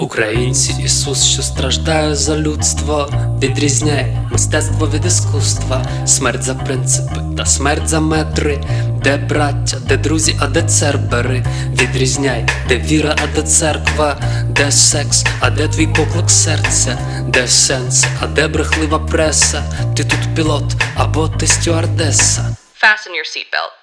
Українці, Ісус, що страждає за людство, відрізняє мистецтво від іскусства, смерть за принципи та смерть за метри. Де браття, де друзі, а де цербери? Відрізняй, де віра, а де церква, де секс, а де твій поклик серця, де сенс, а де брехлива преса? Ти тут пілот, або ти стюардеса. Fasten your seatbelt.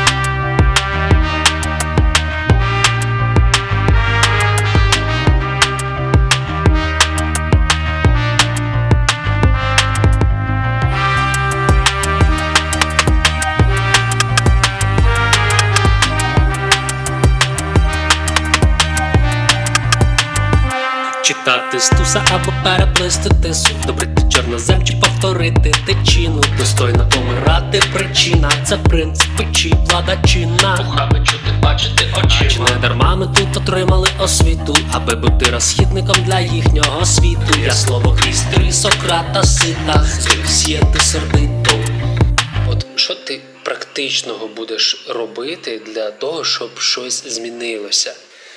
Читати стуса або переплисти тису, добрити чорнозем чи повторити тичину. Достойно помирати причина, це принципи чи влада чинна. Вухами чути, бачити очима. А чи не дарма ми тут отримали освіту, аби бути розхідником для їхнього світу. Я слово Христи, Сократа, сита, сіяти сердиту. От що ти практичного будеш робити для того, щоб щось змінилося?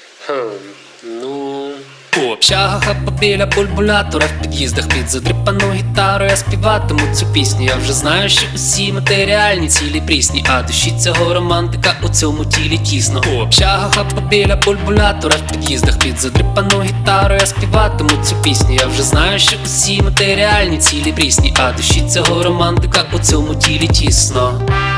У общагах або біля бульбулятора, в під'їздах під задрипану гітару я співатиму цю пісню. Я вже знаю, що усі матеріальні цілі прісні, а душі цього романтика у цьому тілі тісно. У общагах або біля бульбулятора, в під'їздах під задрипану гітару я співатиму цю пісню. Я вже знаю, що усі матеріальні цілі прісні, а душі цього романтика у цьому тілі тісно.